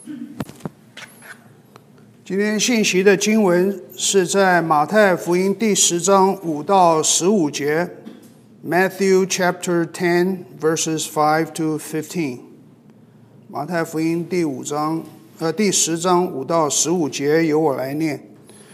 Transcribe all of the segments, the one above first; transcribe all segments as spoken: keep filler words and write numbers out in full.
今天信息的经文是在马太福音第十章五到十五节 Matthew chapter ten verses five to fifteen。 马太福音第五章呃第十章五到十五节，由我来念。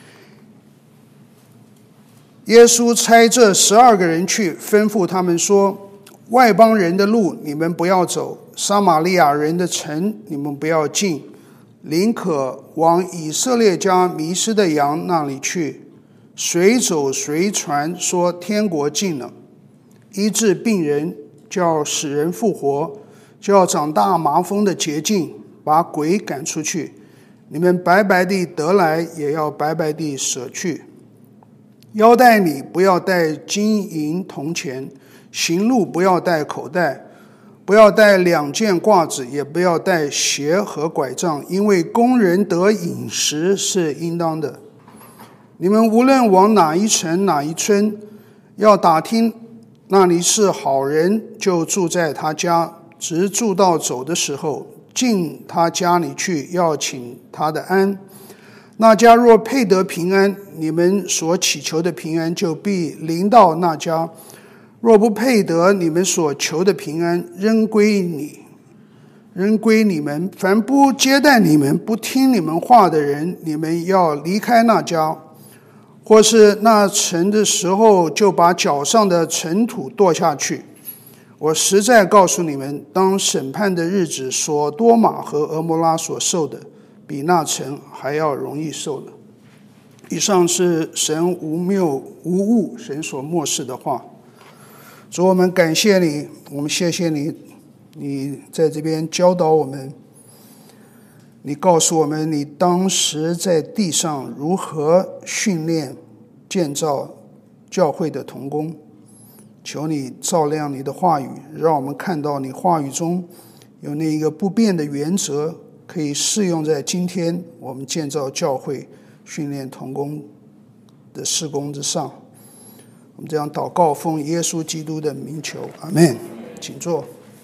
耶稣差这十二个人去，吩咐他们说：外邦人的路你们不要走，撒玛利亚人的城你们不要进，宁可往以色列家迷失的羊那里去。随走随传，说天国近了。医治病人，叫死人复活，叫长大麻风的洁净，把鬼赶出去。你们白白地得来，也要白白地舍去。腰带里不要带金银铜钱，行路不要带口袋，不要带两件褂子，也不要带鞋和拐杖，因为工人得饮食是应当的。你们无论往哪一城哪一村，要打听那里是好人，就住在他家，直住到走的时候，进他家里去，要请他的安。那家若配得平安，你们所祈求的平安就必临到那家；若不配得你们所求的平安，仍归你，仍归你们。凡不接待你们、不听你们话的人，你们要离开那家，或是那城的时候，就把脚上的尘土跺下去。我实在告诉你们，当审判的日子，所多玛和俄摩拉所受的，比那城还要容易受的。以上是神无谬无误，神所默示的话。主，我们感谢你，我们谢谢你，你在这边教导我们，你告诉我们你当时在地上如何训练建造教会的同工。求你照亮你的话语，让我们看到你话语中有那一个不变的原则，可以适用在今天我们建造教会、训练同工的事工之上。我们这样祷告，奉耶稣基督的名求，阿们。请坐。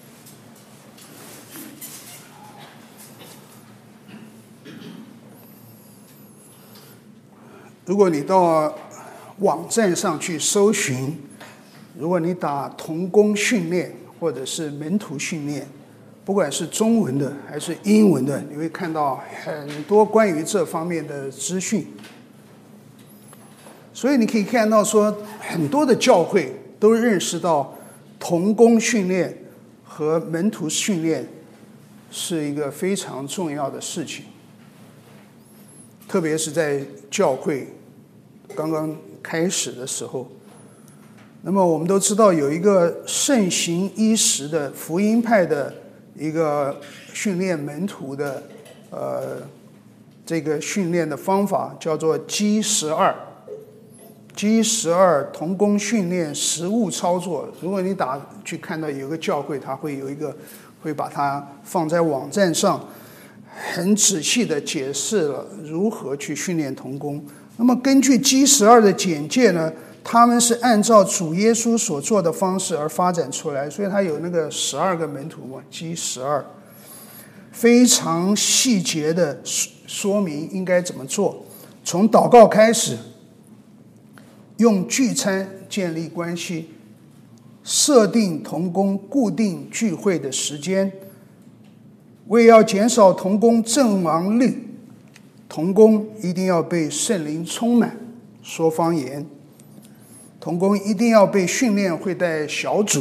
如果你到网站上去搜寻，如果你打同工训练或者是门徒训练，不管是中文的还是英文的，你会看到很多关于这方面的资讯。所以你可以看到说，很多的教会都认识到同工训练和门徒训练是一个非常重要的事情，特别是在教会刚刚开始的时候。那么我们都知道有一个盛行一时的福音派的一个训练门徒的呃这个训练的方法，叫做 G 十二 G 十二 同工训练实务操作。如果你打去看到有个教会，它会有一个会把它放在网站上，很仔细的解释了如何去训练同工。那么根据 G 十二 的简介呢，他们是按照主耶稣所做的方式而发展出来，所以他有那个十二个门徒嘛 G 十二， 非常细节的说明应该怎么做，从祷告开始，用聚餐建立关系，设定同工固定聚会的时间，为要减少同工阵亡率，同工一定要被圣灵充满，说方言。同工一定要被训练会带小组，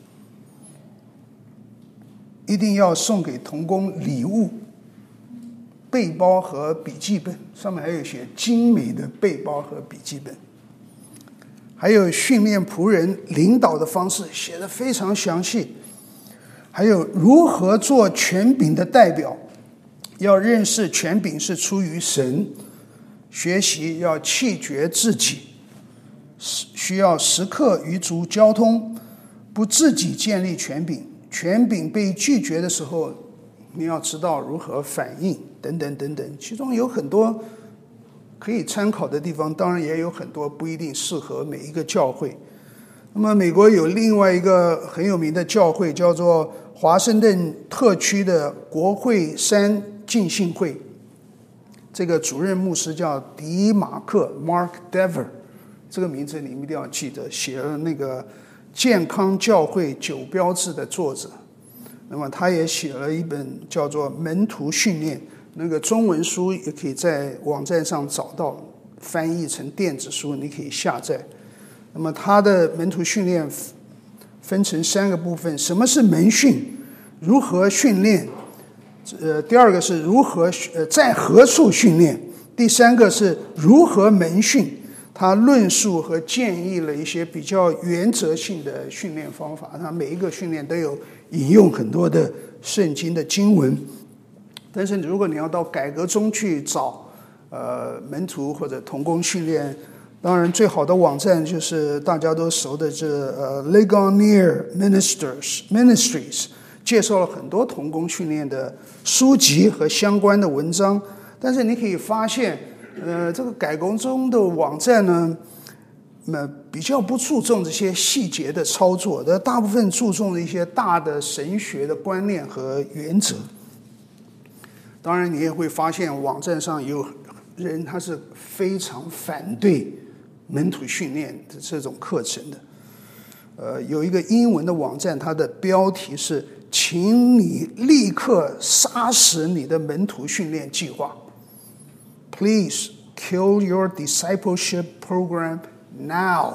一定要送给同工礼物，背包和笔记本，上面还有写精美的背包和笔记本，还有训练仆人领导的方式写得非常详细，还有如何做权柄的代表，要认识权柄是出于神，学习要弃绝自己，需要时刻与主交通，不自己建立权柄，权柄被拒绝的时候，你要知道如何反应，等等等等。其中有很多可以参考的地方，当然也有很多不一定适合每一个教会。 那么美国有另外一个很有名的教会，叫做华盛顿特区的国会山浸信会，这个主任牧师叫迪马克 Mark Dever， 这个名字你们一定要记得，写了那个健康教会九标志的作者。那么他也写了一本叫做门徒训练，那个中文书也可以在网站上找到，翻译成电子书，你可以下载。那么他的门徒训练分成三个部分：什么是门训？如何训练？呃，第二个是如何呃在何处训练？第三个是如何门训？他论述和建议了一些比较原则性的训练方法。他每一个训练都有引用很多的圣经的经文。但是如果你要到改革中去找呃门徒或者同工训练，当然最好的网站就是大家都熟的这呃 Ligonier Ministers Ministries， 介绍了很多同工训练的书籍和相关的文章。但是你可以发现呃这个改革中的网站呢，呃比较不注重这些细节的操作，的大部分注重一些大的神学的观念和原则。当然你也会发现网站上有人他是非常反对门徒训练的这种课程的。呃，有一个英文的网站，它的标题是请你立刻杀死你的门徒训练计划， Please kill your discipleship program now。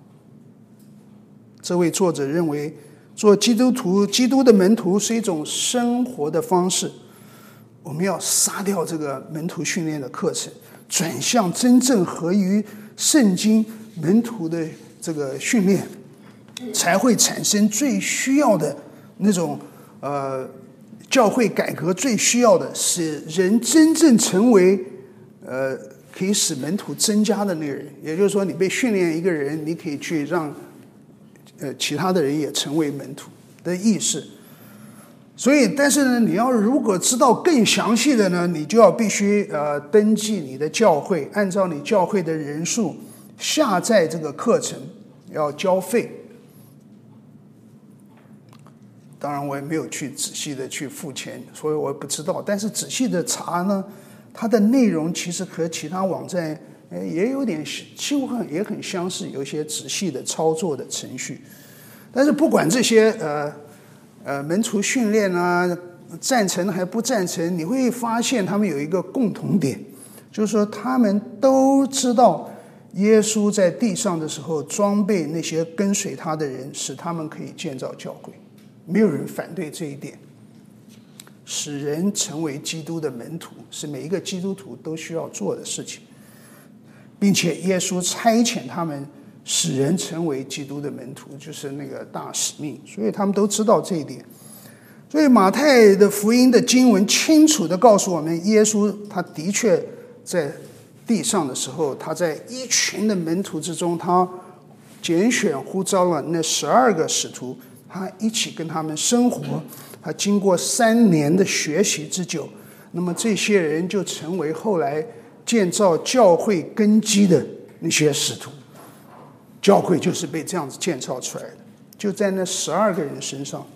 这位作者认为做基督徒基督的门徒是一种生活的方式，我们要杀掉这个门徒训练的课程，转向真正合于圣经门徒的这个训练，才会产生最需要的那种呃教会改革最需要的，使人真正成为呃可以使门徒增加的那个人。也就是说，你被训练一个人，你可以去让呃其他的人也成为门徒的意思。所以，但是呢，你要如果知道更详细的呢，你就要必须呃登记你的教会，按照你教会的人数下载这个课程，要交费。当然，我也没有去仔细的去付钱，所以我也不知道。但是仔细的查呢，它的内容其实和其他网站也有点几乎很也很相似，有一些仔细的操作的程序。但是不管这些呃。呃，门徒训练啊，赞成还不赞成，你会发现他们有一个共同点，就是说他们都知道耶稣在地上的时候装备那些跟随他的人，使他们可以建造教会，没有人反对这一点。使人成为基督的门徒是每一个基督徒都需要做的事情，并且耶稣差遣他们使人成为基督的门徒，就是那个大使命，所以他们都知道这一点。所以马太的福音的经文清楚地告诉我们，耶稣他的确在地上的时候，他在一群的门徒之中，他拣选呼召了那十二个使徒，他一起跟他们生活，他经过三年的学习之久，那么这些人就成为后来建造教会根基的那些使徒。教会就是被这样子建造出来的，就在那十二个人身上。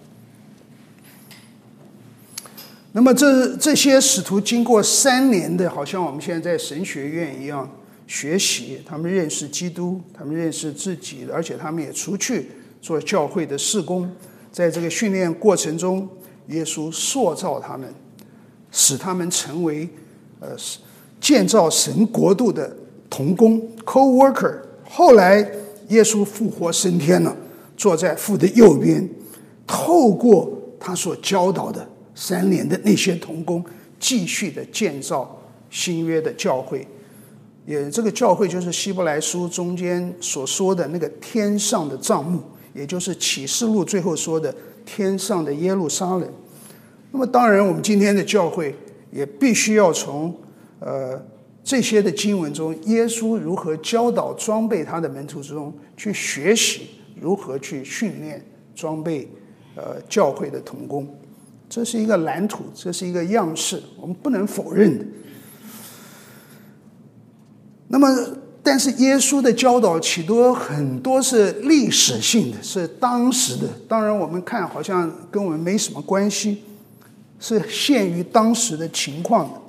那么这这些使徒经过三年的，好像我们现在在神学院一样学习，他们认识基督，他们认识自己，而且他们也出去做教会的事工。在这个训练过程中，耶稣塑造他们，使他们成为呃建造神国度的同工 co-worker。后来耶稣复活升天了，坐在父的右边，透过他所教导的三年的那些同工，继续的建造新约的教会。也这个教会就是希伯来书中间所说的那个天上的帐幕，也就是启示录最后说的天上的耶路撒冷。那么当然我们今天的教会也必须要从呃这些的经文中，耶稣如何教导装备他的门徒之中去学习如何去训练装备呃教会的同工。这是一个蓝图，这是一个样式，我们不能否认的。那么但是耶稣的教导启多很多是历史性的，是当时的，当然我们看好像跟我们没什么关系，是限于当时的情况的。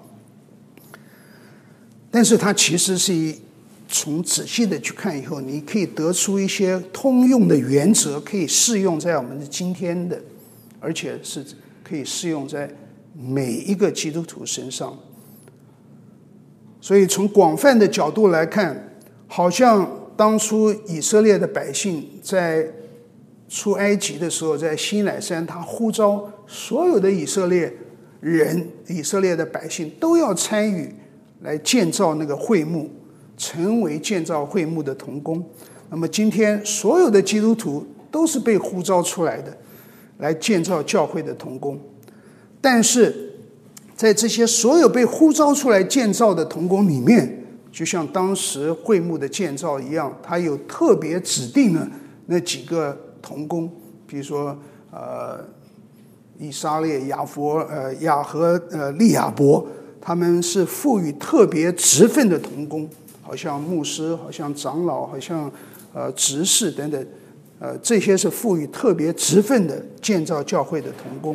但是它其实是一从仔细的去看以后，你可以得出一些通用的原则，可以适用在我们的今天的，而且是可以适用在每一个基督徒身上。所以从广泛的角度来看，好像当初以色列的百姓在出埃及的时候，在西乃山，他呼召所有的以色列人、以色列的百姓都要参与来建造那个会幕，成为建造会幕的同工。那么今天所有的基督徒都是被呼召出来的，来建造教会的同工。但是在这些所有被呼召出来建造的同工里面，就像当时会幕的建造一样，他有特别指定了那几个同工，比如说呃以撒列、亚佛、呃亚和呃利亚伯，他们是赋予特别职分的同工，好像牧师，好像长老，好像呃执事等等，呃这些是赋予特别职分的建造教会的同工。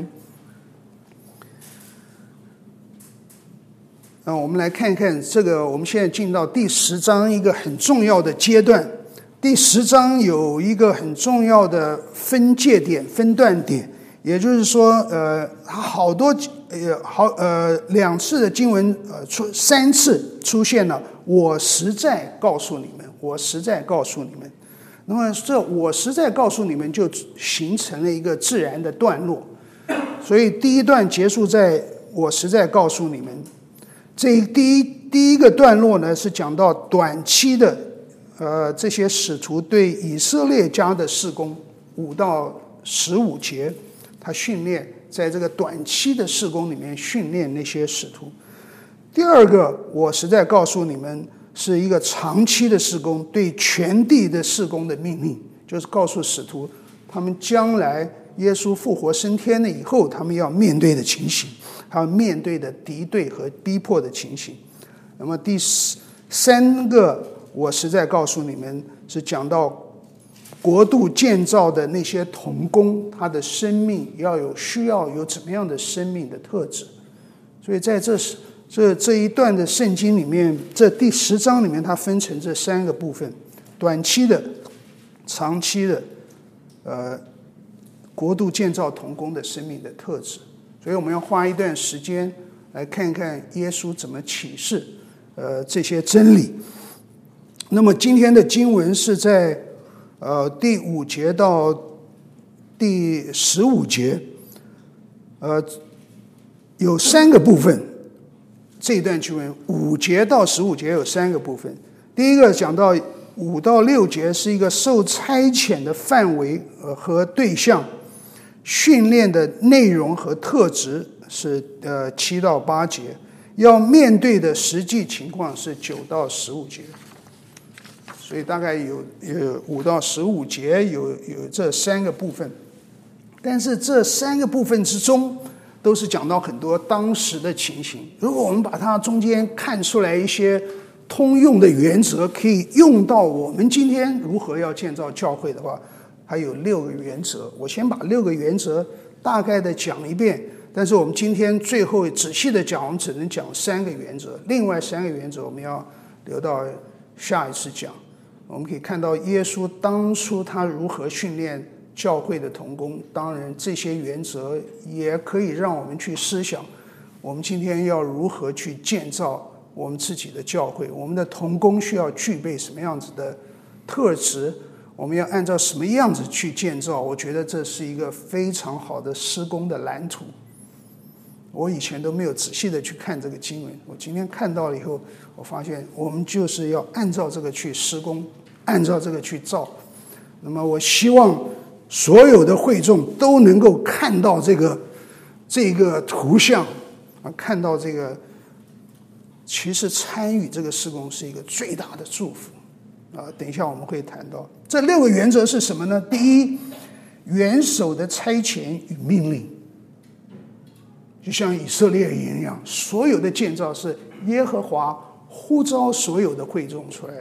那我们来看看这个，我们现在进到第十章一个很重要的阶段。第十章有一个很重要的分界点、分段点，也就是说，呃，好多呃好呃两次的经文，呃出三次出现了“我实在告诉你们”，我实在告诉你们。那么这“我实在告诉你们”就形成了一个自然的段落。所以第一段结束在“我实在告诉你们”。这第一第一个段落呢，是讲到短期的，呃，这些使徒对以色列家的事工，五到十五节，他训练在这个短期的事工里面训练那些使徒。第二个，我实在告诉你们，是一个长期的事工，对全地的事工的命令，就是告诉使徒，他们将来耶稣复活升天了以后，他们要面对的情形。还有面对的敌对和逼迫的情形。那么第三个，我实在告诉你们，是讲到国度建造的那些同工，他的生命要有需要有怎么样的生命的特质。所以在这这这一段的圣经里面，这第十章里面，它分成这三个部分：短期的、长期的，呃，国度建造同工的生命的特质。所以我们要花一段时间来看看耶稣怎么启示呃这些真理。那么今天的经文是在呃第五节到第十五节，呃有三个部分。这一段经文五节到十五节有三个部分。第一个讲到五到六节是一个受差遣的范围呃和对象。训练的内容和特质是呃七到八节，要面对的实际情况是九到十五节，所以大概有有五到十五节有有这三个部分，但是这三个部分之中都是讲到很多当时的情形。如果我们把它中间看出来一些通用的原则，可以用到我们今天如何要建造教会的话。还有六个原则，我先把六个原则大概的讲一遍，但是我们今天最后仔细的讲，我们只能讲三个原则，另外三个原则我们要留到下一次讲。我们可以看到耶稣当初他如何训练教会的同工，当然这些原则也可以让我们去思想，我们今天要如何去建造我们自己的教会，我们的同工需要具备什么样子的特质，我们要按照什么样子去建造。我觉得这是一个非常好的施工的蓝图。我以前都没有仔细的去看这个经文，我今天看到了以后，我发现我们就是要按照这个去施工，按照这个去造。那么我希望所有的会众都能够看到这个这个图像啊，看到这个，其实参与这个施工是一个最大的祝福啊。等一下我们会谈到这六个原则是什么呢？第一，元首的差遣与命令，就像以色列一样，所有的建造是耶和华呼召所有的会众出来的。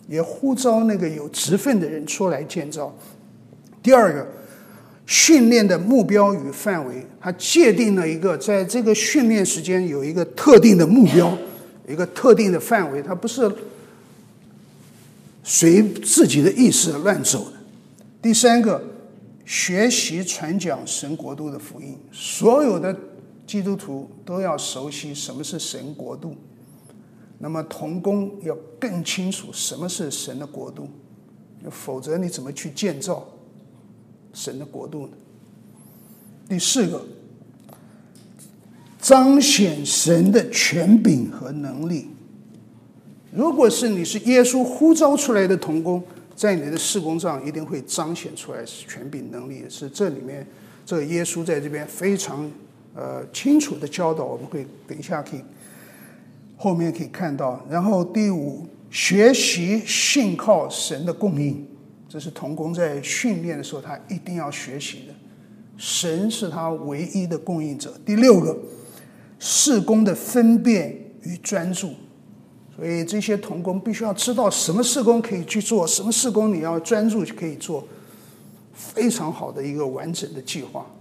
也呼召那个有职分的人出来建造。第二个，训练的目标与范围，他界定了一个在这个训练时间有一个特定的目标，一个特定的范围，他不是随自己的意识乱走的。第三个，学习传讲神国度的福音，所有的基督徒都要熟悉什么是神国度。那么同工要更清楚什么是神的国度，否则你怎么去建造神的国度呢？第四个，彰显神的权柄和能力。如果是你是耶稣呼召出来的同工，在你的事工上一定会彰显出来权柄能力，是这里面这个耶稣在这边非常呃清楚的教导，我们会等一下可以后面可以看到。然后第五，学习信靠神的供应，这是同工在训练的时候他一定要学习的，神是他唯一的供应者。第六个，事工的分辨与专注，所以这些同工必须要知道什么事工可以去做，什么事工你要专注可以做，非常好的一个完整的计划。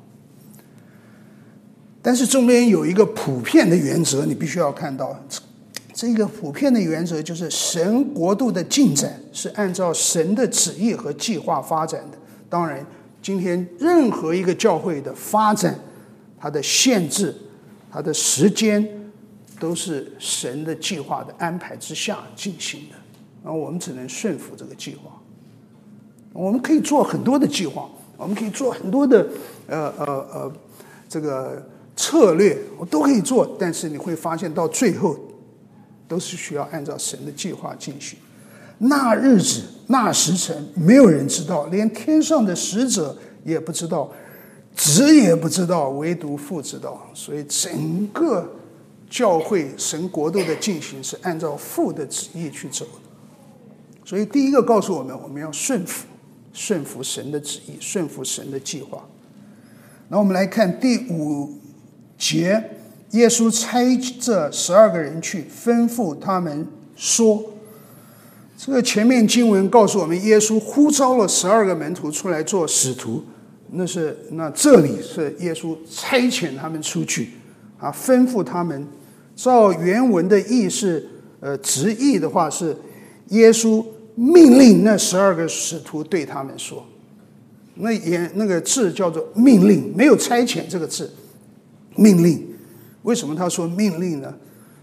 但是中间有一个普遍的原则，你必须要看到，这个普遍的原则就是神国度的进展是按照神的旨意和计划发展的。当然今天任何一个教会的发展，它的限制，它的时间都是神的计划的安排之下进行的，然后我们只能顺服这个计划。我们可以做很多的计划，我们可以做很多的呃呃呃这个策略，我都可以做，但是你会发现到最后都是需要按照神的计划进行。那日子那时辰没有人知道，连天上的使者也不知道，子也不知道，唯独父知道。所以整个教会神国度的进行是按照父的旨意去走的。所以第一个告诉我们，我们要顺服顺服神的旨意，顺服神的计划。然后我们来看第五节，耶稣差这十二个人去，吩咐他们说。这个前面经文告诉我们，耶稣呼召了十二个门徒出来做使徒，那是那这里是耶稣差遣他们出去啊，吩咐他们。照原文的意是呃直译的话是耶稣命令那十二个使徒对他们说，那也那个字叫做命令，没有差遣这个字，命令。为什么他说命令呢？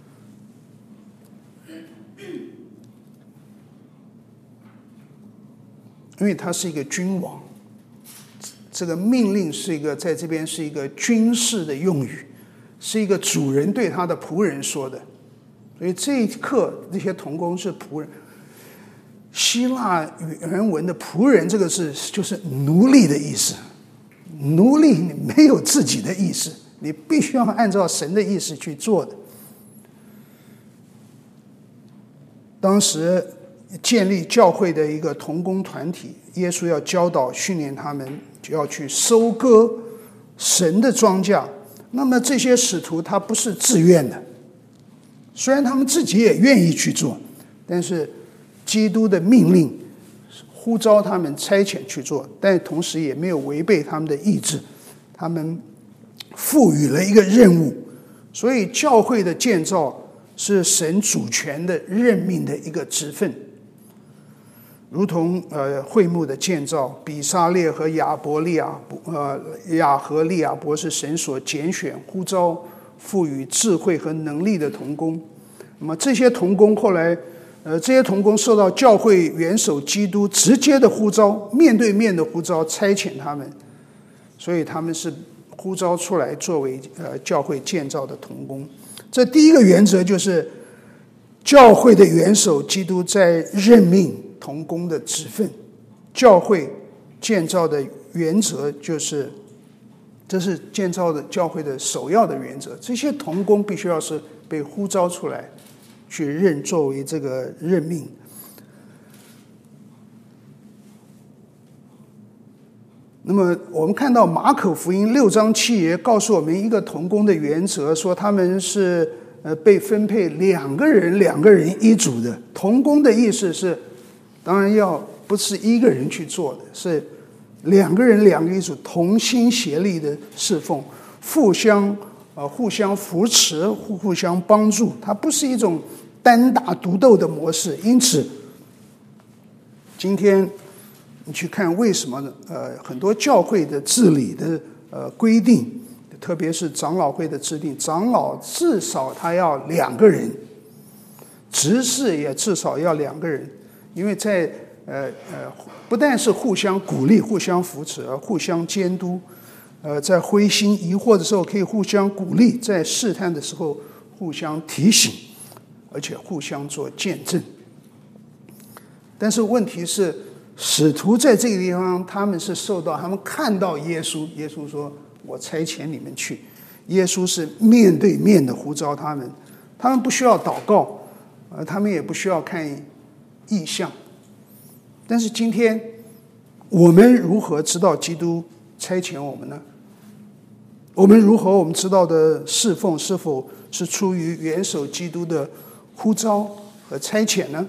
因为他是一个君王，这个命令是一个在这边是一个军事的用语，是一个主人对他的仆人说的。所以这一刻这些同工是仆人。希腊原文的仆人这个字就是奴隶的意思，奴隶你没有自己的意思，你必须要按照神的意思去做的。当时建立教会的一个同工团体，耶稣要教导训练他们，就要去收割神的庄稼。那么这些使徒他不是自愿的，虽然他们自己也愿意去做，但是基督的命令呼召他们差遣去做，但同时也没有违背他们的意志，他们赋予了一个任务。所以教会的建造是神主权的任命的一个职分，如同呃会幕的建造，比撒列和亚伯利亚呃亚和利亚伯是神所拣选呼召赋予智慧和能力的同工。那么这些同工后来呃这些同工受到教会元首基督直接的呼召，面对面的呼召，差遣他们，所以他们是呼召出来作为呃教会建造的同工。这第一个原则就是教会的元首基督在任命同工的职分，教会建造的原则就是，这是建造的教会的首要的原则。这些同工必须要是被呼召出来去任作为这个任命。那么我们看到马可福音六章七节告诉我们一个同工的原则，说他们是呃被分配两个人两个人一组的。同工的意思是当然要不是一个人去做的，是两个人两个一组同心协力的侍奉，互相呃互相扶持，互互相帮助，它不是一种单打独斗的模式。因此今天你去看为什么呃很多教会的治理的呃规定，特别是长老会的制定，长老至少他要两个人，执事也至少要两个人，因为在呃呃不但是互相鼓励、互相扶持，而互相监督。呃，在灰心疑惑的时候可以互相鼓励，在试探的时候互相提醒，而且互相做见证。但是问题是，使徒在这个地方，他们是受到他们看到耶稣，耶稣说：“我差遣你们去。”耶稣是面对面的呼召他们，他们不需要祷告，呃，他们也不需要看异象。但是今天我们如何知道基督差遣我们呢？我们如何我们知道的侍奉是否是出于元首基督的呼召和差遣呢？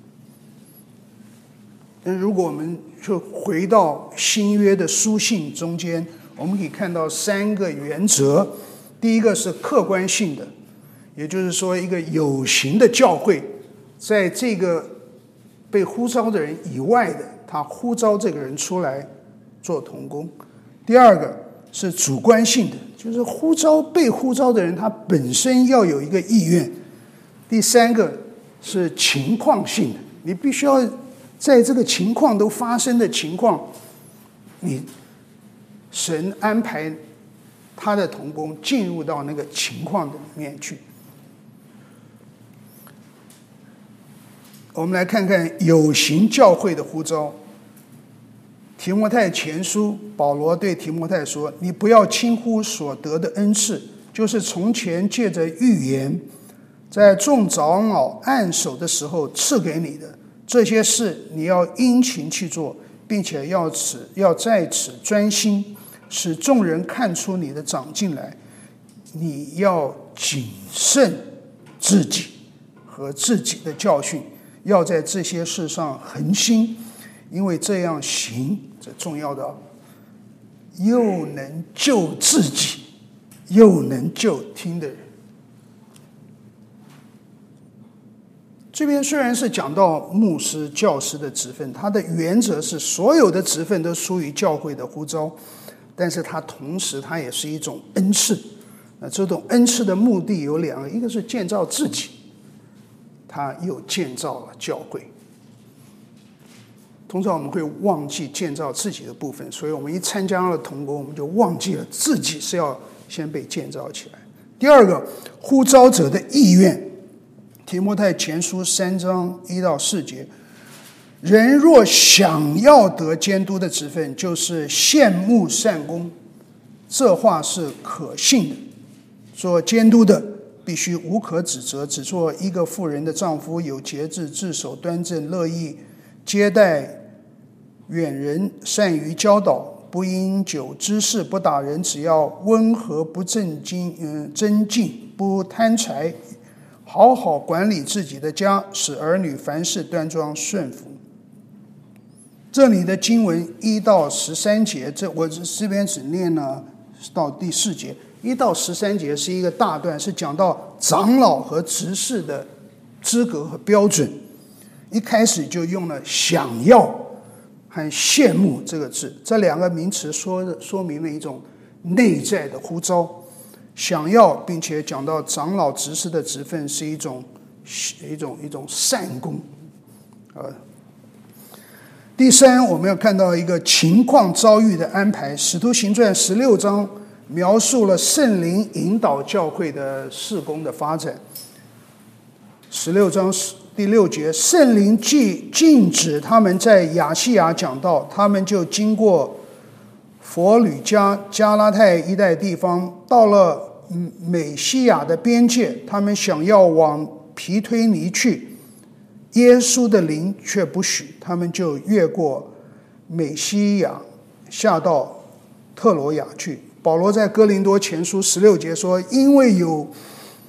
但如果我们就回到新约的书信中间，我们可以看到三个原则。第一个是客观性的，也就是说一个有形的教会，在这个被呼召的人以外的，他呼召这个人出来做同工。第二个是主观性的，就是呼召被呼召的人他本身要有一个意愿。第三个是情况性的，你必须要在这个情况都发生的情况，你神安排他的同工进入到那个情况的里面去。我们来看看有形教会的呼召。提摩太前书，保罗对提摩太说：“你不要轻忽所得的恩赐，就是从前借着预言，在众长老按手的时候赐给你的。这些事你要殷勤去做，并且要此要在此专心，使众人看出你的长进来。你要谨慎自己和自己的教训，要在这些事上恒心。”因为这样行，这重要的，又能救自己，又能救听的人。这边虽然是讲到牧师、教师的职分，它的原则是所有的职分都属于教会的呼召，但是它同时它也是一种恩赐。那这种恩赐的目的有两个，一个是建造自己，它又建造了教会。通常我们会忘记建造自己的部分，所以我们一参加了同工，我们就忘记了自己是要先被建造起来。第二个，呼召者的意愿。提摩太前书三章一到四节：人若想要得监督的职分，就是羡慕善功，这话是可信的。做监督的必须无可指责，只做一个妇人的丈夫，有节制，自守端正，乐意接待远人，善于教导，不因酒滋事，不打人，只要温和，不正经，嗯，争竞，不贪财，好好管理自己的家，使儿女凡事端庄顺服。这里的经文一到十三节，这我这边只念了到第四节，一到十三节是一个大段，是讲到长老和执事的资格和标准。一开始就用了想要和羡慕这个字，这两个名词说说明了一种内在的呼召。想要，并且讲到长老执事的职分是一种一种一种善功。呃，第三，我们要看到一个情况遭遇的安排。使徒行传十六章描述了圣灵引导教会的事工的发展。十六章第六节，圣灵既禁止他们在亚细亚讲道，他们就经过佛吕加、加拉太一带地方，到了美西亚的边界，他们想要往皮推尼去，耶稣的灵却不许，他们就越过美西亚，下到特罗亚去。保罗在哥林多前书十六节说：“因为有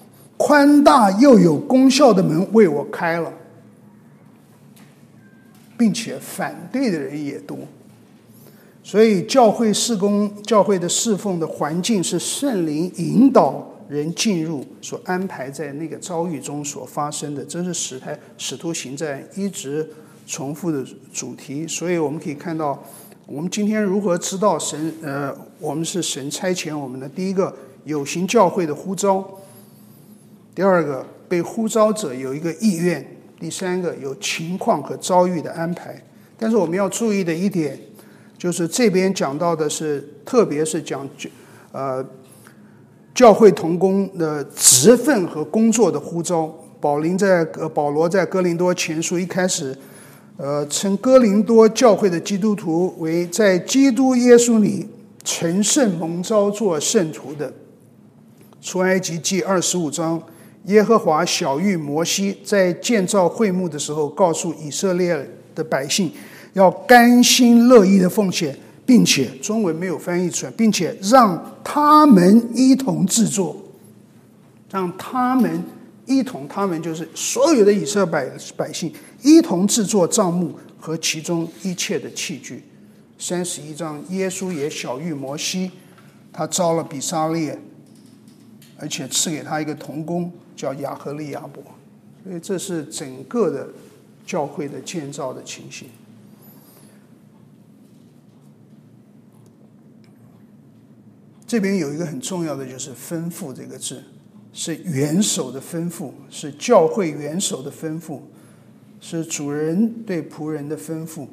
宽大又有功效的门为我开了。” 并且反对的人也多。所以教会事工、教会的侍奉的环境是圣灵引导人进入所安排在那个遭遇中所发生的，这是使台使徒行传一直重复的主题。所以我们可以看到，我们今天如何知道神呃，我们是神差遣我们的？第一个，有形教会的呼召；第二个，被呼召者有一个意愿；第三个，有情况和遭遇的安排。但是我们要注意的一点，就是这边讲到的是，特别是讲呃教会同工的职分和工作的呼召。保林在呃保罗在哥林多前书一开始，呃称哥林多教会的基督徒为在基督耶稣里成圣蒙召做圣徒的。出埃及记二十五章，耶和华晓谕摩西，在建造会幕的时候，告诉以色列的百姓，要甘心乐意的奉献，并且中文没有翻译出来，并且让他们一同制作，让他们一同，他们就是所有的以色列百姓一同制作帐幕和其中一切的器具。三十一章，耶稣也晓谕摩西，他招了比撒列，而且赐给他一个同工，叫亚何利亚伯。所以这是整个的教会的建造的情形。这边有一个很重要的，就是吩咐这个字，是元首的吩咐，是教会元首的吩咐，是主人对仆人的吩咐。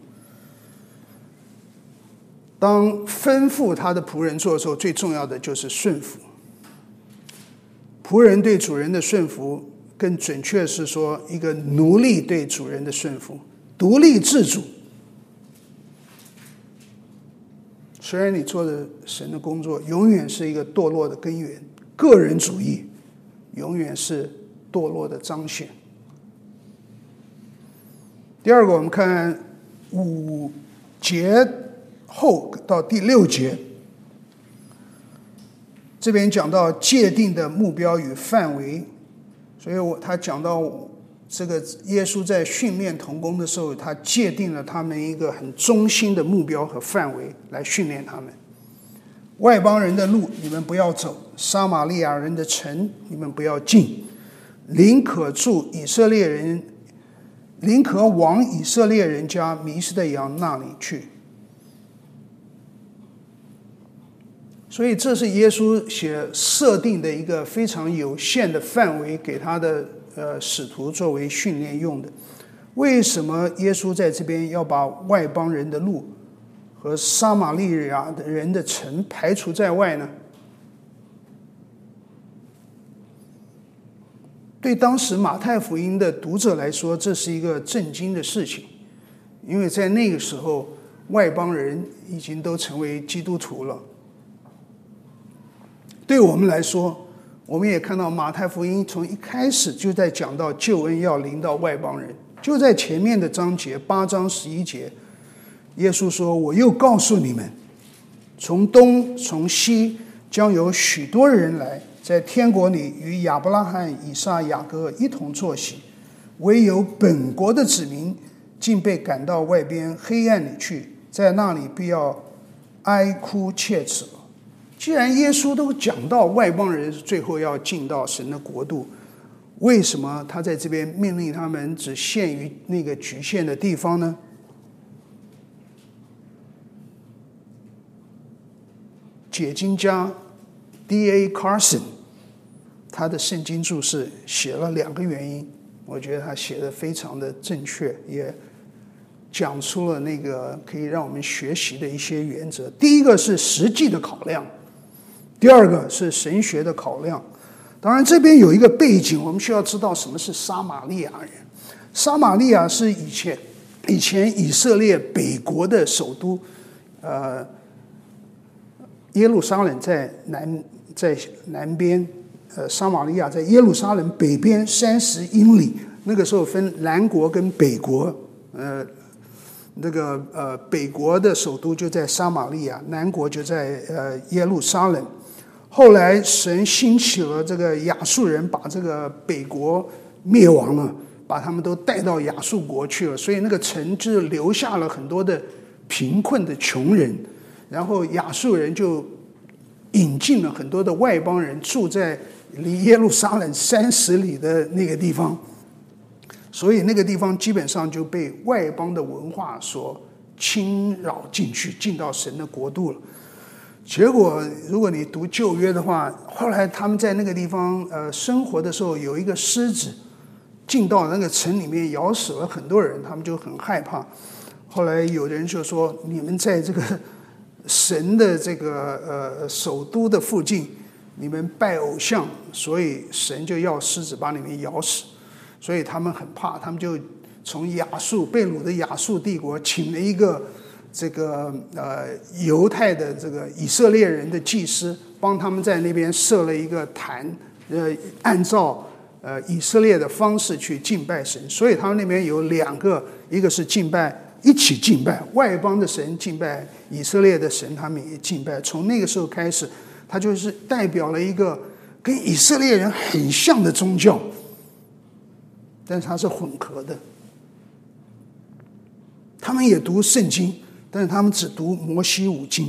当吩咐他的仆人做的时候，最重要的就是顺服。仆人对主人的顺服，更准确是说一个奴隶对主人的顺服，独立自主。虽然你做的神的工作永远是一个堕落的根源，个人主义永远是堕落的彰显。第二个，我们看五节后到第六节，这边讲到界定的目标与范围，所以我他讲到这个耶稣在训练同工的时候，他界定了他们一个很中心的目标和范围来训练他们。外邦人的路你们不要走，撒玛利亚人的城你们不要进，宁可住以色列人，宁可往以色列人家迷失的羊那里去。所以这是耶稣写设定的一个非常有限的范围给他的呃使徒作为训练用的。为什么耶稣在这边要把外邦人的路和撒玛利亚的人的城排除在外呢？对当时马太福音的读者来说，这是一个震惊的事情，因为在那个时候外邦人已经都成为基督徒了。对我们来说，我们也看到马太福音从一开始就在讲到救恩要临到外邦人，就在前面的章节八章十一节，耶稣说，我又告诉你们，从东从西将有许多人来，在天国里与亚伯拉罕、以撒、雅各一同坐席，唯有本国的子民竟被赶到外边黑暗里去，在那里必要哀哭切齿。既然耶稣都讲到外邦人最后要进到神的国度，为什么他在这边命令他们只限于那个局限的地方呢？解经家 D A Carson 他的圣经注释写了两个原因，我觉得他写的非常的正确，也讲出了那个可以让我们学习的一些原则。第一个是实际的考量，第二个是神学的考量。当然这边有一个背景，我们需要知道什么是撒玛利亚人。撒玛利亚是以前以前以色列北国的首都，呃，耶路撒冷在南在南边，呃，撒玛利亚在耶路撒冷北边三十英里。那个时候分南国跟北国，呃，那个呃北国的首都就在撒玛利亚，南国就在呃耶路撒冷。后来神兴起了这个亚述人，把这个北国灭亡了， 把他们都带到亚述国去了，所以那个城就留下了很多的贫困的穷人，然后亚述人就引进了很多的外邦人住在离耶路撒冷三十里的那个地方，所以那个地方基本上就被外邦的文化所侵扰进去，进到神的国度了。结果如果你读旧约的话，后来他们在那个地方呃生活的时候，有一个狮子进到那个城里面，咬死了很多人，他们就很害怕。后来有人就说，你们在这个神的这个呃首都的附近，你们拜偶像，所以神就要狮子把你们咬死。所以他们很怕，他们就从亚述被掳的亚述帝国请了一个这个呃犹太的这个以色列人的祭司，帮他们在那边设了一个坛，呃，按照呃以色列的方式去敬拜神。所以他们那边有两个，一个是敬拜一起敬拜外邦的神，敬拜以色列的神，他们也敬拜。从那个时候开始，它就是代表了一个跟以色列人很像的宗教，但是它是混合的。他们也读圣经，但是他们只读摩西五经。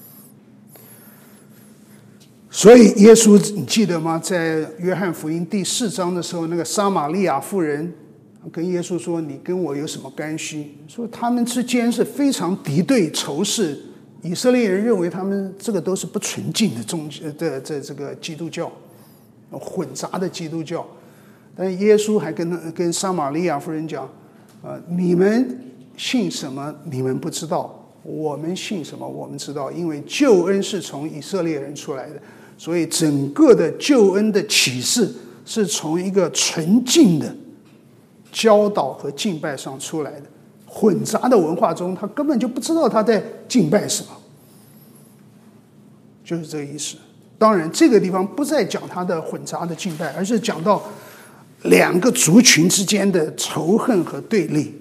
所以耶稣你记得吗？在约翰福音第四章的时候，那个撒玛利亚妇人跟耶稣说，你跟我有什么干系？说他们之间是非常敌对仇视，以色列人认为他们这个都是不纯净的宗的这这个基督教，混杂的基督教。但耶稣还跟跟撒玛利亚妇人讲，呃，你们信什么你们不知道，我们信什么我们知道，因为救恩是从以色列人出来的，所以整个的救恩的启示是从一个纯净的教导和敬拜上出来的。混杂的文化中，他根本就不知道他在敬拜什么，就是这个意思。当然这个地方不再讲他的混杂的敬拜，而是讲到两个族群之间的仇恨和对立。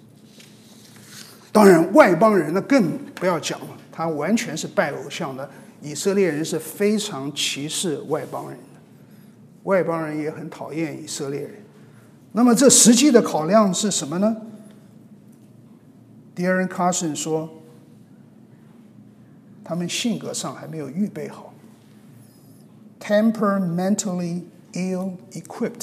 当然外邦人那更不要讲了，他完全是拜偶像的。以色列人是非常歧视外邦人的，外邦人也很讨厌以色列人。那么这实际的考量是什么呢？ Darren Carson 说，他们性格上还没有预备好， temperamentally ill-equipped，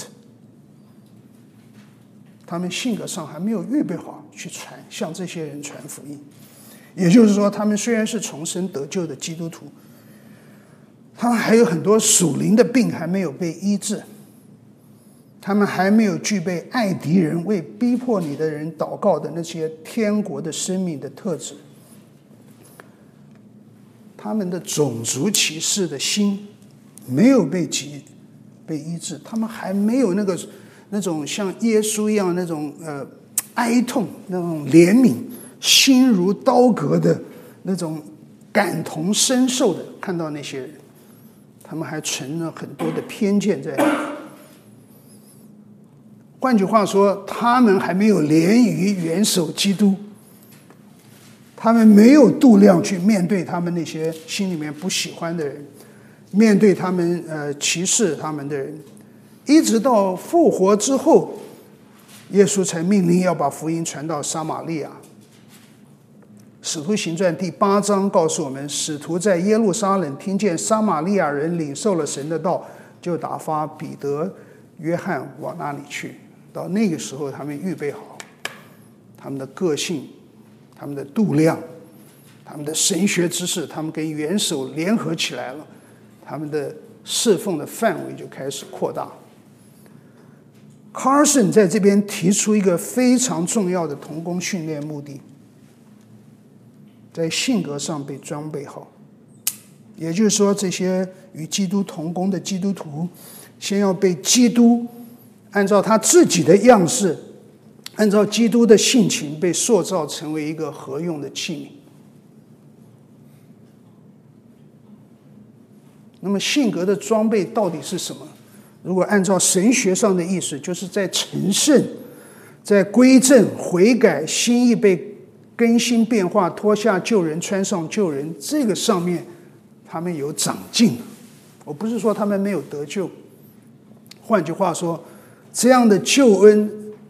他们性格上还没有预备好去传向这些人传福音。也就是说，他们虽然是重生得救的基督徒，他们还有很多属灵的病还没有被医治，他们还没有具备爱敌人、为逼迫你的人祷告的那些天国的生命的特质。他们的种族歧视的心没有被及被医治，他们还没有那个那种像耶稣一样那种呃哀痛、那种怜悯、心如刀割的那种感同身受的看到那些人，他们还存了很多的偏见在里面。换句话说，他们还没有怜于元首基督，他们没有度量去面对他们那些心里面不喜欢的人，面对他们呃歧视他们的人，一直到复活之后，耶稣才命令要把福音传到撒玛利亚。使徒行传第八章告诉我们，使徒在耶路撒冷听见撒玛利亚人领受了神的道，就打发彼得、约翰往那里去。到那个时候，他们预备好他们的个性、他们的度量、他们的神学知识，他们跟元首联合起来了，他们的侍奉的范围就开始扩大。Carson 在这边提出一个非常重要的同工训练目的，在性格上被装备好。也就是说，这些与基督同工的基督徒，先要被基督按照他自己的样式，按照基督的性情被塑造成为一个合用的器皿。那么性格的装备到底是什么？如果按照神学上的意思，就是在成圣、在归正、悔改、心意被更新变化，脱下旧人穿上旧人，这个上面他们有长进。我不是说他们没有得救，换句话说，这样的救恩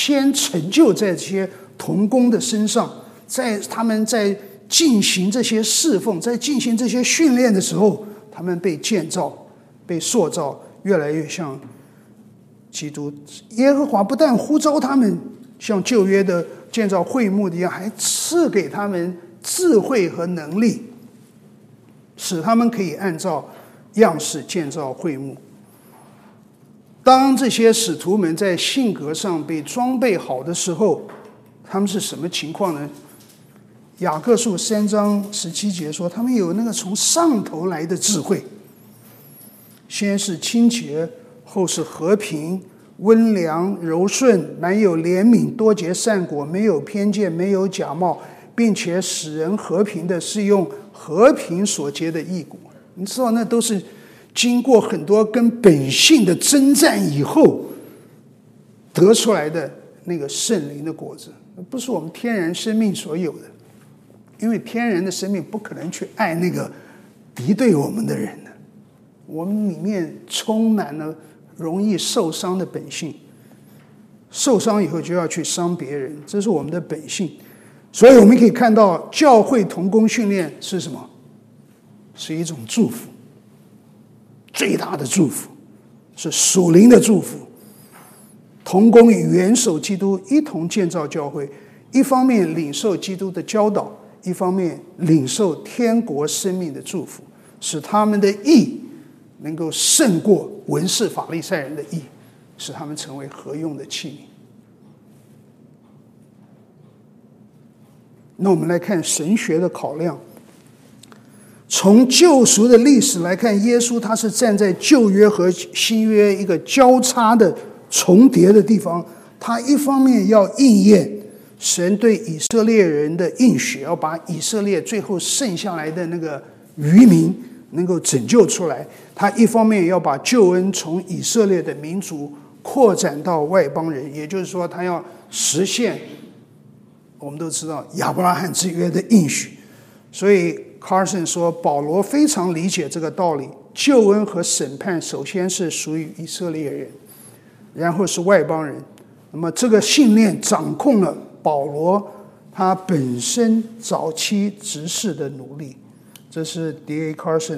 先成就在这些同工的身上，在他们在进行这些侍奉，在进行这些训练的时候，他们被建造、被塑造，越来越像基督。耶和华不但呼召他们像旧约的建造会幕一样，还赐给他们智慧和能力，使他们可以按照样式建造会幕。当这些使徒们在性格上被装备好的时候，他们是什么情况呢？雅各书三章十七节说，他们有那个从上头来的智慧，先是清洁，后是和平，温良柔顺，满有怜悯，多结善果，没有偏见，没有假冒，并且使人和平的是用和平所结的义果。你知道那都是经过很多跟本性的征战以后得出来的那个圣灵的果子，不是我们天然生命所有的。因为天然的生命不可能去爱那个敌对我们的人的，我们里面充满了容易受伤的本性，受伤以后就要去伤别人，这是我们的本性。所以我们可以看到教会同工训练是什么？是一种祝福，最大的祝福，是属灵的祝福。同工与元首基督一同建造教会，一方面领受基督的教导，一方面领受天国生命的祝福，使他们的义能够胜过文士法利赛人的义，使他们成为合用的器皿。那我们来看神学的考量。从救赎的历史来看，耶稣他是站在旧约和新约一个交叉的重叠的地方，他一方面要应验神对以色列人的应许，要把以色列最后剩下来的那个余民能够拯救出来，他一方面要把救恩从以色列的民族扩展到外邦人，也就是说他要实现我们都知道亚伯拉罕之约的应许。所以 Carson 说，保罗非常理解这个道理，救恩和审判首先是属于以色列人，然后是外邦人。那么这个信念掌控了保罗他本身早期执事的努力，这是 D A Carson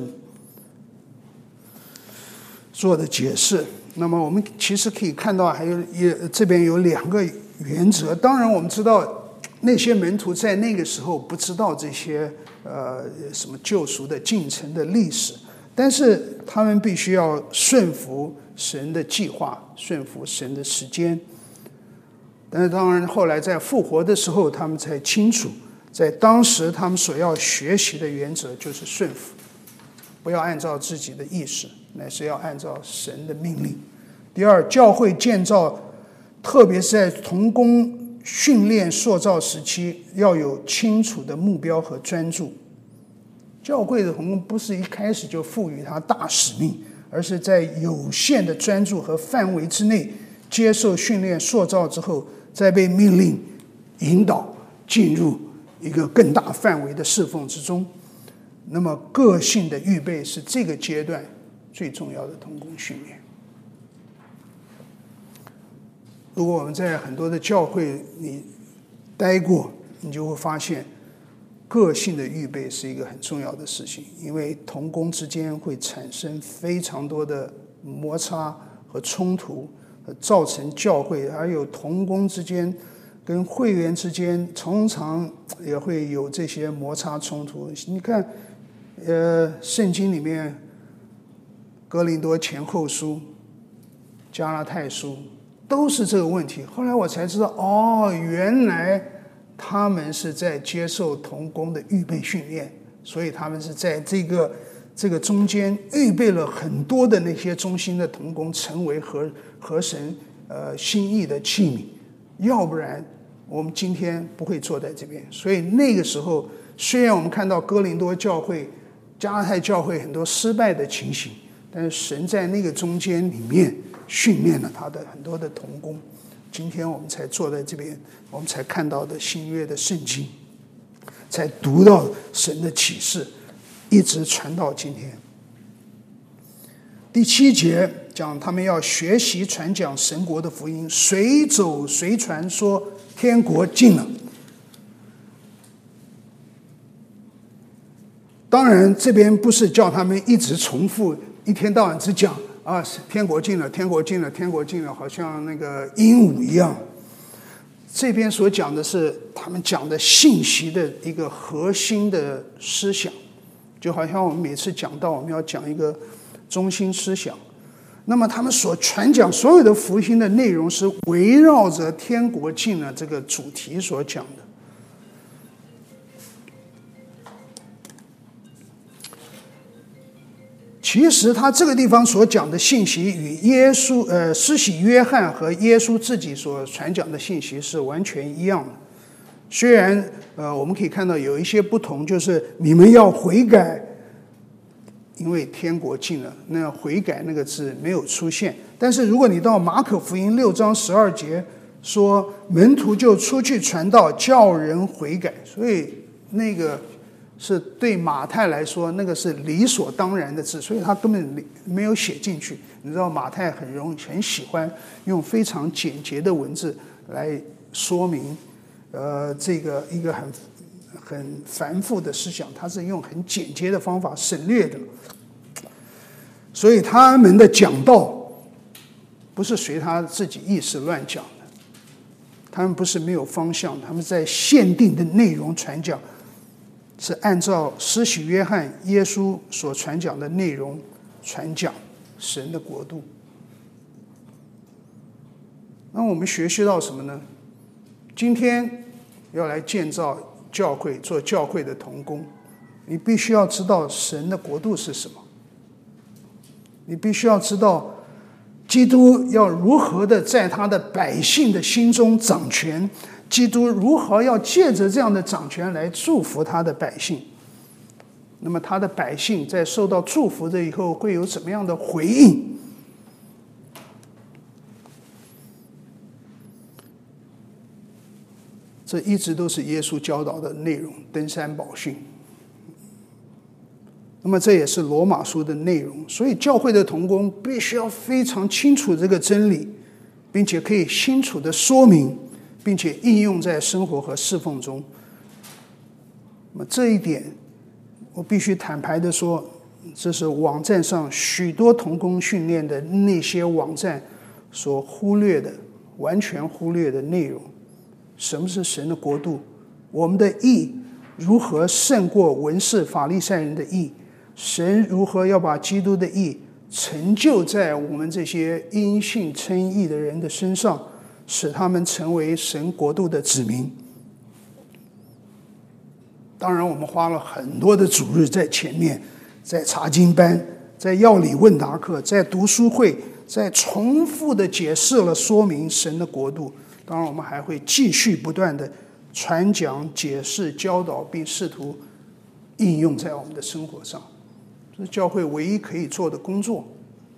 做的解释。那么我们其实可以看到，还有也这边有两个原则。当然我们知道那些门徒在那个时候不知道这些呃什么救赎的进程的历史，但是他们必须要顺服神的计划，顺服神的时间。但是当然后来在复活的时候，他们才清楚，在当时他们所要学习的原则就是顺服，不要按照自己的意识，乃是要按照神的命令。第二，教会建造，特别是在同工训练塑造时期，要有清楚的目标和专注。教会的同工不是一开始就赋予他大使命，而是在有限的专注和范围之内接受训练塑造之后，再被命令引导进入一个更大范围的侍奉之中。那么个性的预备是这个阶段最重要的同工训练。如果我们在很多的教会你待过，你就会发现个性的预备是一个很重要的事情，因为同工之间会产生非常多的摩擦和冲突，造成教会还有同工之间跟会员之间常常也会有这些摩擦冲突。你看呃，圣经里面哥林多前后书、加拉太书都是这个问题。后来我才知道，哦，原来他们是在接受同工的预备训练，所以他们是在这个这个中间预备了很多的那些忠心的同工，成为合合神呃心意的器皿，要不然我们今天不会坐在这边。所以那个时候，虽然我们看到哥林多教会、加拉太教会很多失败的情形，但是神在那个中间里面训练了他的很多的同工，今天我们才坐在这边，我们才看到的新约的圣经，才读到神的启示，一直传到今天。第七节， 讲他们要学习传讲神国的福音，随走随传，说天国近了。当然这边不是叫他们一直重复，一天到晚只讲啊天国近了，天国近了，天国近了，好像那个鹦鹉一样。这边所讲的是他们讲的信息的一个核心的思想，就好像我们每次讲到我们要讲一个中心思想，那么他们所传讲所有的福音的内容是围绕着天国近了这个主题所讲的。其实他这个地方所讲的信息与耶稣呃施洗约翰和耶稣自己所传讲的信息是完全一样的。虽然呃我们可以看到有一些不同，就是你们要悔改，因为天国近了，那悔改那个字没有出现。但是如果你到马可福音六章十二节说门徒就出去传道，叫人悔改，所以那个是对马太来说那个是理所当然的字，所以他根本没有写进去。你知道马太很容易很喜欢用非常简洁的文字来说明呃这个一个很很繁复的思想，他是用很简洁的方法省略的。所以他们的讲道不是随他自己意识乱讲的，他们不是没有方向，他们在限定的内容传讲，是按照施洗约翰耶稣所传讲的内容传讲神的国度。那我们学习到什么呢？今天要来建造教会，做教会的同工，你必须要知道神的国度是什么，你必须要知道基督要如何的在他的百姓的心中掌权，基督如何要借着这样的掌权来祝福他的百姓。那么他的百姓在受到祝福的以后会有怎么样的回应？这一直都是耶稣教导的内容，登山宝训。那么这也是罗马书的内容，所以教会的同工必须要非常清楚这个真理，并且可以清楚的说明，并且应用在生活和侍奉中。那么这一点我必须坦白的说，这是网站上许多同工训练的那些网站所忽略的，完全忽略的内容。什么是神的国度？我们的义如何胜过文士法利赛人的义？神如何要把基督的义成就在我们这些因信称义的人的身上，使他们成为神国度的子民？当然我们花了很多的主日在前面，在查经班，在要理问答课，在读书会，在重复的解释了说明神的国度。当然我们还会继续不断的传讲、解释、教导，并试图应用在我们的生活上，这是教会唯一可以做的工作。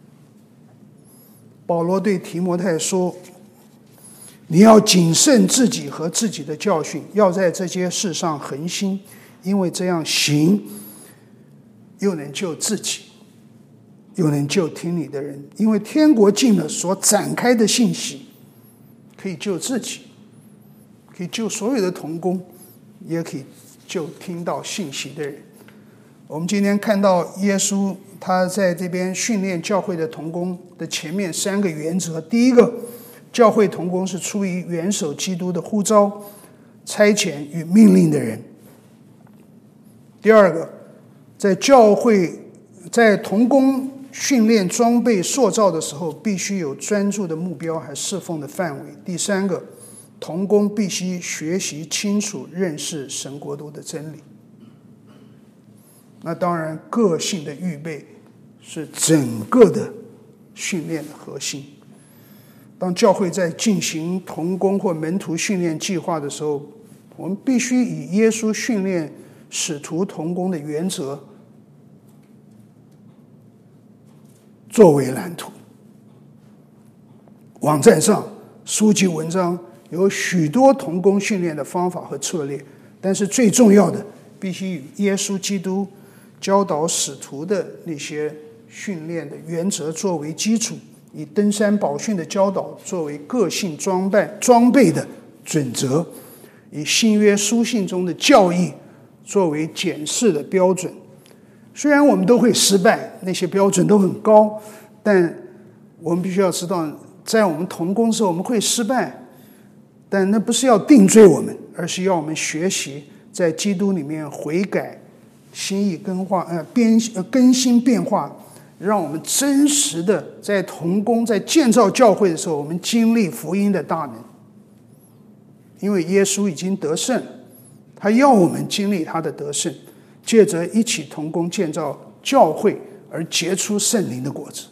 保罗对提摩太说，你要谨慎自己和自己的教训，要在这些事上恒心，因为这样行又能救自己，又能救听你的人。因为天国近了所展开的信息可以救自己，可以救所有的同工，也可以救听到信息的人。我们今天看到耶稣他在这边训练教会的同工的前面三个原则。第一个，教会同工是出于元首基督的呼召、差遣与命令的人。第二个，在教会在同工训练装备塑造的时候，必须有专注的目标和侍奉的范围。第三个，同工必须学习清楚认识神国度的真理。那当然个性的预备是整个的训练的核心。当教会在进行同工或门徒训练计划的时候，我们必须以耶稣训练使徒同工的原则作为蓝图。网站上书籍文章有许多同工训练的方法和策略，但是最重要的必须以耶稣基督教导使徒的那些训练的原则作为基础， 以登山宝训的教导作为个性装备装备的准则，以新约书信中的教义作为检视的标准。虽然我们都会失败，那些标准都很高，但我们必须要知道，在我们同工的时候我们会失败，但那不是要定罪我们，而是要我们学习在基督里面悔改，心意更化呃变呃更新变化，让我们真实的在同工在建造教会的时候，我们经历福音的大能。因为耶稣已经得胜，他要我们经历他的得胜，借着一起同工建造教会而结出圣灵的果子。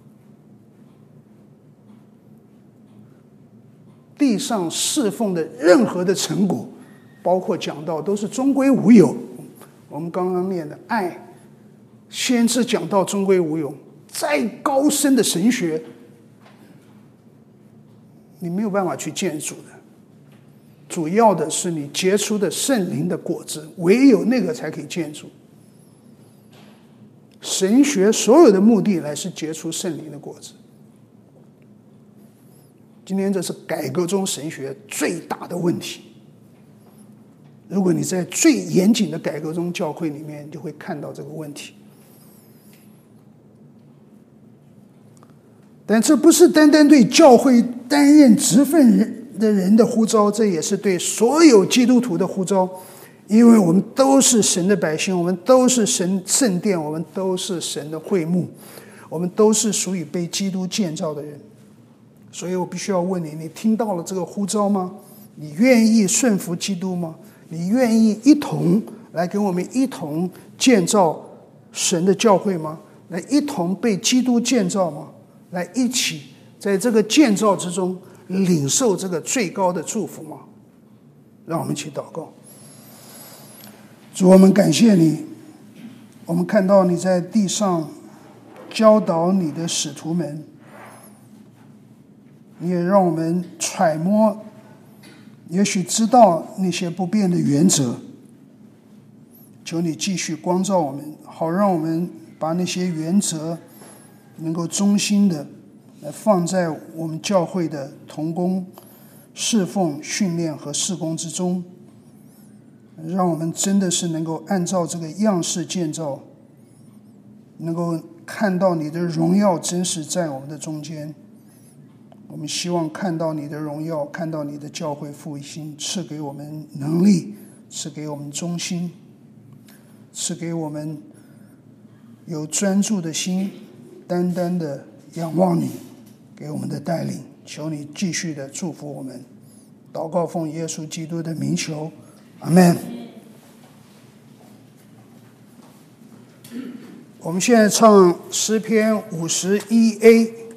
地上侍奉的任何的成果，包括讲道，都是终归无有。我们刚刚念的爱，先知讲道终归无有，再高深的神学，你没有办法去建筑的。主要的是你结出的圣灵的果子，唯有那个才可以建筑。神学所有的目的来是结出圣灵的果子。今天这是改革中神学最大的问题。如果你在最严谨的改革中教会里面，你就会看到这个问题。但这不是单单对教会担任职分人的人的呼召，这也是对所有基督徒的呼召。因为我们都是神的百姓，我们都是神圣殿，我们都是神的会幕，我们都是属于被基督建造的人。所以我必须要问你，你听到了这个呼召吗？你愿意顺服基督吗？你愿意一同来跟我们一同建造神的教会吗？来一同被基督建造吗？来一起在这个建造之中领受这个最高的祝福吗？让我们一起祷告。主，我们感谢你，我们看到你在地上教导你的使徒们，你也让我们揣摩，也许知道那些不变的原则。求你继续光照我们，好让我们把那些原则能够忠心的来放在我们教会的同工侍奉、训练和事工之中，让我们真的是能够按照这个样式建造，能够看到你的荣耀真实在我们的中间。我们希望看到你的荣耀，看到你的教会复兴，赐给我们能力，赐给我们忠心，赐给我们有专注的心，单单的仰望你给我们的带领。求你继续的祝福我们，祷告奉耶稣基督的名求，阿们。我们现在唱诗篇五十一 A。